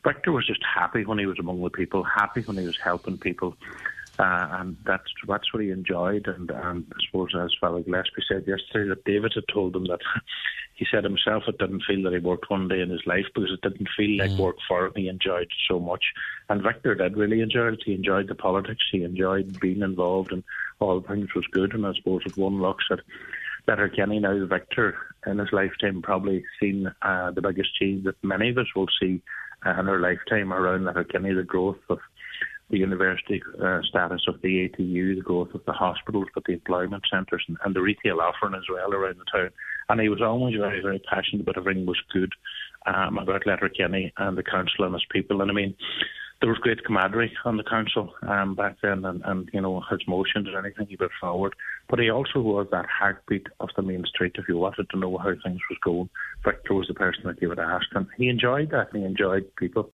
Victor was just happy when he was among the people, happy when he was helping people. And that's what he enjoyed. And I suppose, as Father Gillespie said yesterday, that David had told him that he said himself it didn't feel that he worked one day in his life because it didn't feel like work for him. He enjoyed it so much. And Victor did really enjoy it. He enjoyed the politics. He enjoyed being involved in all things was good. And I suppose if one looks at Letterkenny now, Victor in his lifetime probably seen the biggest change that many of us will see in our lifetime around Letterkenny, the growth of the university status of the ATU, the growth of the hospitals, but the employment centres and the retail offering as well around the town. And he was always very, very passionate about everything was good about Letterkenny and the council and his people. And I mean, there was great camaraderie on the council back then, and you know, his motions and anything he put forward. But he also was that heartbeat of the main street. If you wanted to know how things was going, Victor was the person that you would ask, and he enjoyed that. And he enjoyed people.